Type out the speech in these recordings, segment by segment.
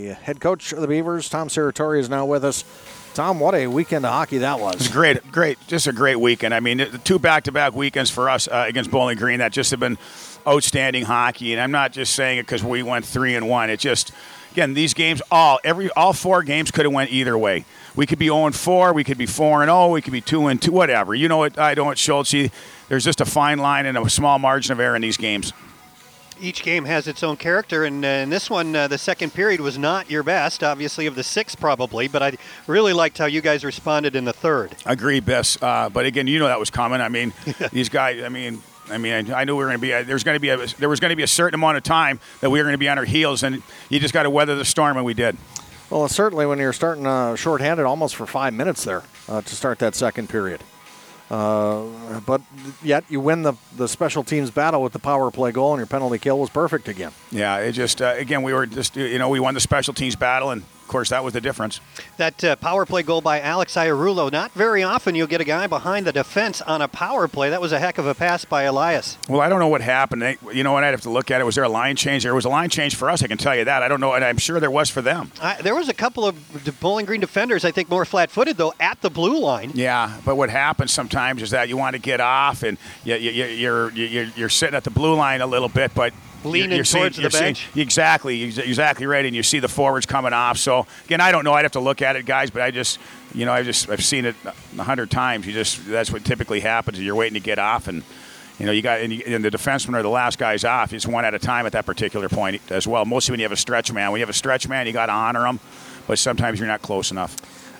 Head coach of the Beavers, Tom Serratori, is now with us. Tom, what a weekend of hockey that was. It was great. Just a great weekend. I mean, the two back-to-back weekends for us against Bowling Green that just have been outstanding hockey. And I'm not just saying it because we went 3-1. It just, again, these games, all four games could have went either way. We could be 0-4, we could be 4-0, we could be 2-2, whatever. You know what I don't, Schultz. There's just a fine line and a small margin of error in these games. Each game has its own character, and in this one, the second period was not your best, obviously, of the six probably, but I really liked how you guys responded in the third. Agree, Biss. But again, you know that was coming. I mean, these guys, I knew we were going to be. There was going to be a certain amount of time that we were going to be on our heels, and you just got to weather the storm, and we did. Well, certainly when you're starting shorthanded almost for 5 minutes there to start that second period. But yet you win the special teams battle with the power play goal, and your penalty kill was perfect again. Yeah, it just, again, we were just, we won the special teams battle, and of course that was the difference. That power play goal by Alex Iarulo, not very often you'll get a guy behind the defense on a power play. That was a heck of a pass by Elias. Well, I don't know what happened. You know what, I'd have to look at it. Was there a line change? There was a line change for us, I can tell you that. I don't know, and I'm sure there was for them. There was a couple of Bowling Green defenders, I think more flat-footed, though, at the blue line. Yeah, but what happens sometimes is that you want to get off, and you're sitting at the blue line a little bit, but leaning towards the bench. Exactly right, and you see the forwards coming off. So again, I don't know. I'd have to look at it, guys. But I've seen it 100 times. That's what typically happens. You're waiting to get off, and and the defensemen are the last guys off. It's one at a time at that particular point as well. Mostly when you have a stretch man. When you have a stretch man, you got to honor them, but sometimes you're not close enough.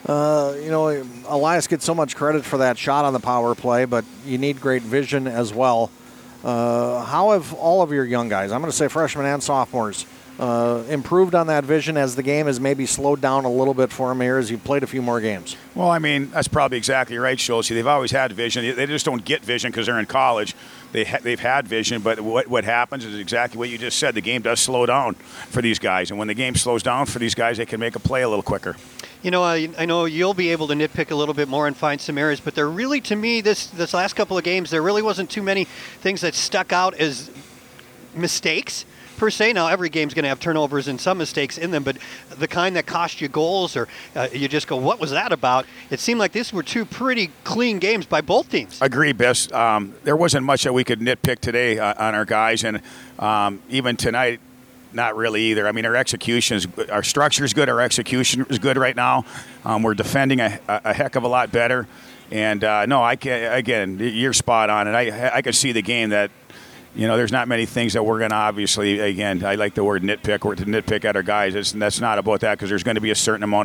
Elias gets so much credit for that shot on the power play, but you need great vision as well. How have all of your young guys, I'm going to say freshmen and sophomores, improved on that vision as the game has maybe slowed down a little bit for them here as you've played a few more games? Well, I mean, that's probably exactly right, Schultz. They've always had vision. They just don't get vision because they're in college. They've had vision, but what happens is exactly what you just said. The game does slow down for these guys, and when the game slows down for these guys, they can make a play a little quicker. I know you'll be able to nitpick a little bit more and find some areas, but there really, to me, this last couple of games, there really wasn't too many things that stuck out as mistakes, per se. Now, every game's going to have turnovers and some mistakes in them, but the kind that cost you goals or you just go, what was that about? It seemed like these were two pretty clean games by both teams. Agree, Biss. There wasn't much that we could nitpick today on our guys, and even tonight, not really either. I mean, our structure is good. Our execution is good right now. We're defending a heck of a lot better. And again, you're spot on. And I can see the game that, there's not many things that we're going to obviously, again, I like the word nitpick, or to nitpick at our guys. That's not about that, because there's going to be a certain amount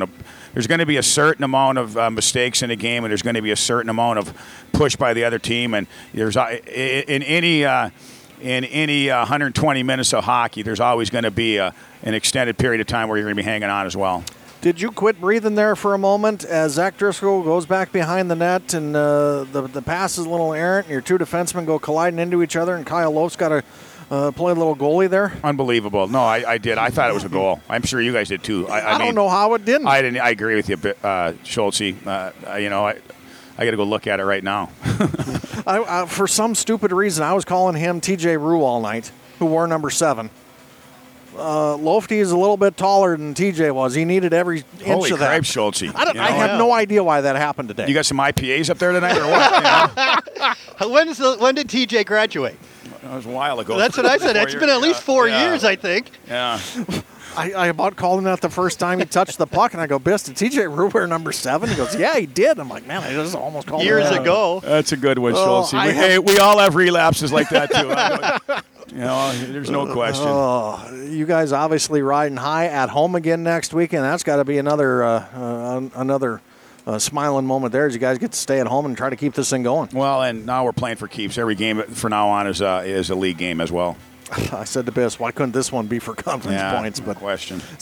of mistakes in a game, and there's going to be a certain amount of push by the other team. And there's in any 120 minutes of hockey, there's always going to be an extended period of time where you're going to be hanging on as well. Did you quit breathing there for a moment as Zach Driscoll goes back behind the net and the pass is a little errant and your two defensemen go colliding into each other and Kyle Loaf's got to play a little goalie there? Unbelievable. No, I did. I thought it was a goal. I'm sure you guys did too. I don't know how it didn't. I didn't. I agree with you, Schultz. I got to go look at it right now. For some stupid reason, I was calling him TJ Rue all night, who wore number 7. Lofty is a little bit taller than TJ was. He needed every inch Holy of that. Holy crap, Schultz. I have no idea why that happened today. You got some IPAs up there tonight or what? When did TJ graduate? That was a while ago. That's what I said. It's been at least 4 years, I think. Yeah. I about called him that the first time he touched the puck, and I go, Biss, did TJ Rue wear number 7? He goes, yeah, he did. I'm like, man, I just almost called him years ago. That's a good one, Schultz. We all have relapses like that, too. There's no question. You guys obviously riding high at home again next week, and that's got to be another smiling moment there as you guys get to stay at home and try to keep this thing going. Well, and now we're playing for keeps. Every game from now on is a league game as well. I said to Biss, why couldn't this one be for conference points? But question.